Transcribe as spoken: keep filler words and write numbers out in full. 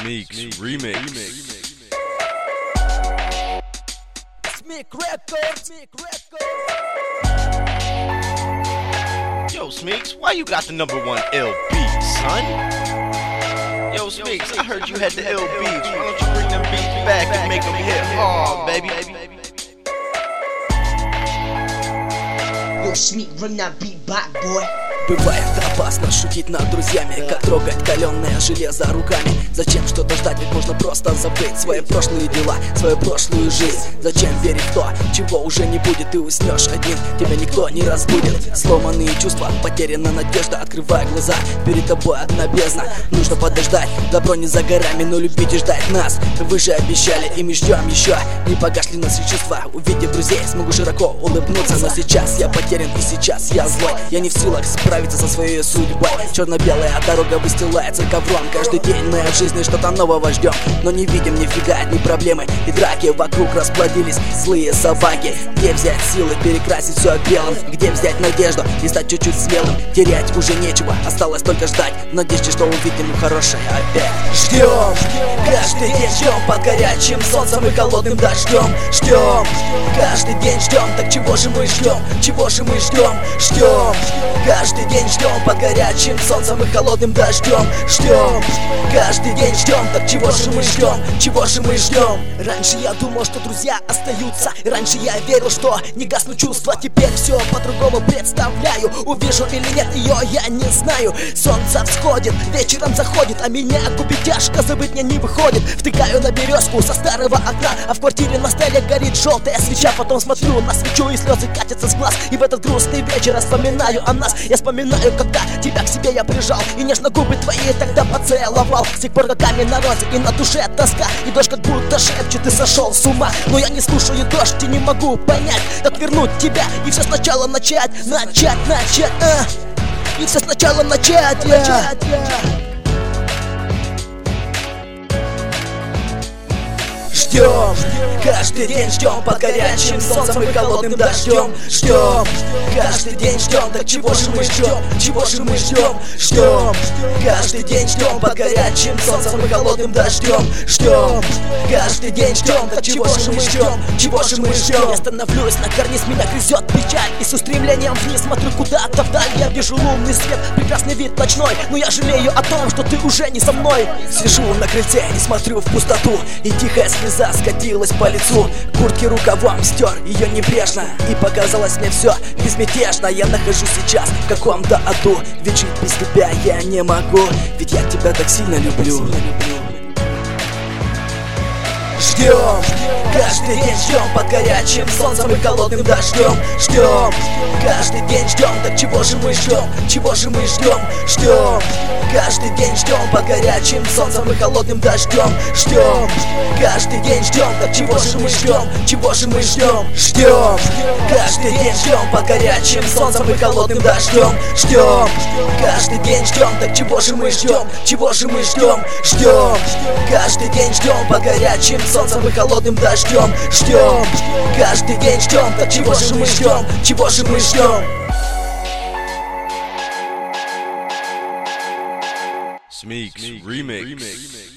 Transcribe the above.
Smeeks remix. Smeek Records. Yo, Smeeks, why you got the number one ill beat, son? Yo, Smeeks, I heard you had the ill beats. Why don't you bring them beats back and make them hit hard, baby? Yo, Smeek, bring that beat back, boy. Бывает опасно шутить над друзьями, как трогать каленое железо руками. Зачем что-то ждать, ведь можно просто забыть свои прошлые дела, свою прошлую жизнь. Зачем верить в то, чего уже не будет? Ты уснешь один, тебя никто не разбудит. Сломанные чувства, потеряна надежда. Открывай глаза, перед тобой одна бездна. Нужно подождать, добро не за горами, но любить и ждать нас вы же обещали, и мы ждем еще. Не погасли наши чувства, увидев друзей, смогу широко улыбнуться. Но сейчас я потерян и сейчас я злой. Я не в силах справиться со своей судьбой. Черно-белая дорога выстилается ковром. Каждый день мы от жизни что-то нового ждем, но не видим нифига, одни проблемы и драки. Вокруг расплодились злые собаки. Где взять силы перекрасить все белым? Где взять надежду и стать чуть-чуть смелым? Терять уже нечего, осталось только ждать, в надежде, что увидим хорошее опять. Ждем, каждый день ждем под горячим солнцем и холодным дождем. Ждем, каждый день ждем, так чего же мы ждем? Чего же мы ждем? Ждем, каждый день ждем под горячим солнцем и холодным дождем. Ждем, каждый день ждем, так чего же мы ждем? Чего же мы ждем? Раньше я думал, что друзья остаются. Раньше я верил, что не гаснут чувства. Теперь все по-другому представляю. Увижу или нет ее, я не знаю. Солнце всходит, вечером заходит, а меня губит тяжко, забыть мне не выходит. Втыкаю на березку со старого окна, а в квартире на столе горит желтая свеча. Потом смотрю на свечу, и слезы катятся с глаз. И в этот грустный вечер вспоминаю о нас. Я вспоминаю, когда тебя к себе я прижал, и нежно губы твои тогда поцеловал. С тех пор как камень на розе, и на душе тоска, и дождь как будто шепчет, ты сошел с ума. Но я не слушаю дождь и не могу понять, как вернуть тебя и все сначала начать. Начать, начать, а И все сначала начать, начать, Ждем, каждый день ждем под горячим солнцем и холодным дождем. Ждем, каждый день ждем, так чего же мы ждем? Чего же мы ждем? Ждем, каждый день ждем под горячим солнцем и холодным дождем. Ждем, каждый день ждем, так чего же мы ждем? Чего же мы ждем? Я становлюсь на карниз, меня грызет печаль, и с устремлением вниз смотрю куда-то вдаль. Я вижу лунный свет, прекрасный вид ночной, но я жалею о том, что ты уже не со мной. Сижу на крыльце и смотрю в пустоту, и тихая слеза скатилась по лицу. Куртки рукавом стер ее небрежно, и показалось мне все безмятежно. Я нахожусь сейчас в каком-то аду, ведь жить без тебя я не могу, ведь я тебя так сильно люблю. Ждем, каждый день ждем под горячим солнцем и холодным дождем. Ждем, каждый день ждем, так чего же мы ждем? Чего же мы ждем? Ждем, каждый день ждем под горячим солнцем и холодным дождем. Ждем, каждый день ждем, так чего же мы ждем? Чего же мы ждем? Ждем, каждый день ждем под горячим солнцем и холодным дождем. Ждем, каждый день ждем, так чего же мы ждем? Чего же мы ждем? Ждем, каждый день ждем под горячим солнцем и холодным дождем. Ждем, каждый день ждем, так чего же мы ждем? Чего же мы ждем? Smeeks remix.